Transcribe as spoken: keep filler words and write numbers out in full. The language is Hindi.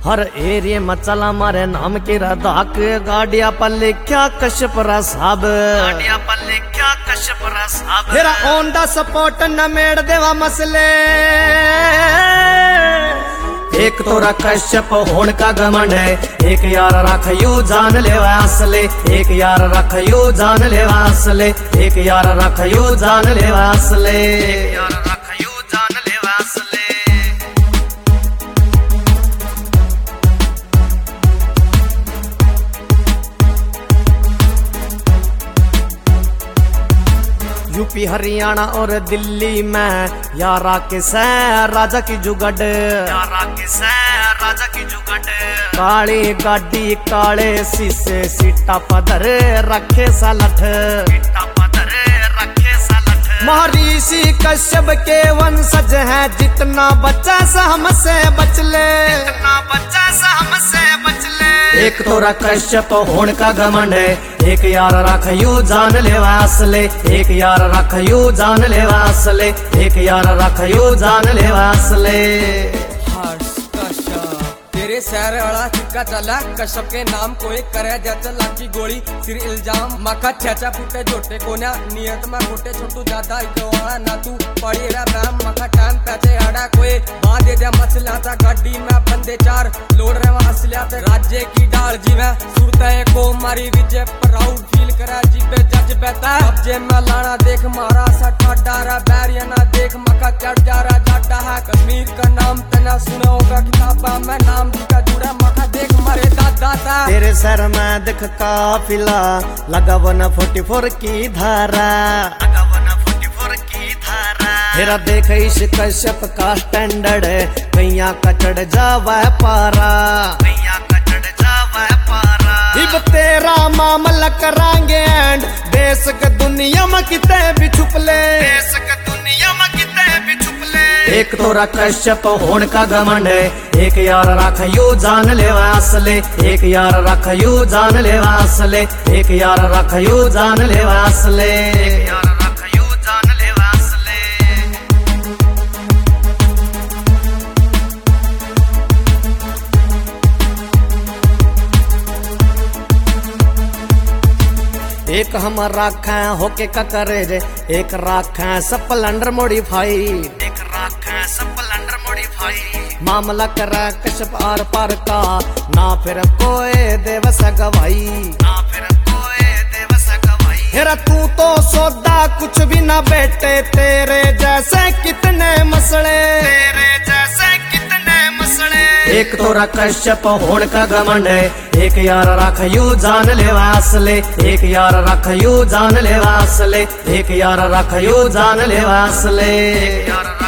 हर एरिया में चला मारे नाम की रदाक गाड़िया पर लिखा कश्यप साहब गाड़िया पर लिखा कश्यप साहब तेरा ऑन द सपोर्ट न मेड़ देवा मसले एक तोरा कश्यप होण का घमंड है एक यार रख यू जान लेवा असले एक यार रख यू जान लेवा असले एक यार रख यू जान लेवा असले एक यार रख यू जान लेवा असले यूपी हरियाणा और दिल्ली में यारा के सै राजा की जुगड़ यारा के सै राजा की जुगड़ काली गाड़ी काले शीशे सीटा पदर रखे सलठ सीटा पदर रखे सलठ महर्षि कश्यप के वंशज है जितना बच्चा सा हमसे बच ले जितना बच्चा सा हमसे बच ले एक तोरा कश्यप होण का घमंड है एक यार रख यू जान लेवा असले एक यार रख यू जान लेवा असले एक यार रख यू जान लेवा असले तेरे शहर अड़ा सिक्का चला कश्यप के नाम को एक करे जैसे लाठी गोली सिर इल्जाम मखा छेचा फूटे जोटे कोन्या नियत में खोटे छोटू ज्यादा इतवाड़ा ना तू पड़ी रा ब्राह्म मखा टाइम पैसे अड़ा कोई बांध दे दे मसला ता गड्डी में बंदे चार लोड रहे वहां असलिया ते राज्य की डाल जीवे सुरते को मारी विजय प्राउड फील करा जीबे जज बेता अब जे में लाना देख मारा सट्टा डारा बैरिया ना देख मखा चढ़ जा रहा जाटा है कश्मीर का नाम तना सुना होगा किताबा में नाम का जुड़ा मखा देख मारे दादा ता तेरे सर में देख काफिला लगा वन फोर्टी फोर की धारा लगा वन फोर्टी फोर की धारा तेरा देख इस कश्यप का स्टैंडर्ड कैया का चढ़ जावा पारा कैया का चढ़ जावा पारा इब तेरा मामला करांगे एंड देश के दुनिया में किते भी छुप ले देश के दुनिया में किते भी छुप ले एक तोरा कश्यप होण का घमंड है एक यार रख यू जान लेवा असले एक यार रख यू जान लेवा असले एक यार रख यू जान लेवा असले एक यार रख यू जान लेवा असले एक हम राखा होके का करे रे एक राखा स्प्लेंडर मॉडिफाई एक राखा स्प्लेंडर मॉडिफाई मामला करा कश्यप आर पार का ना फिर कोई देवस गवाई ना फिर कोई देवस गवाई हेरा तू तो सौदा कुछ भी ना बेटे तेरे जैसे कितने मसले तेरे जैसे कितने मसले एक तोरा कश्यप होण का घमंड है एक यार रख यू जान लेवा असले एक यार रख यू जान लेवा असले एक यार रख यू जान लेवा असले एक यार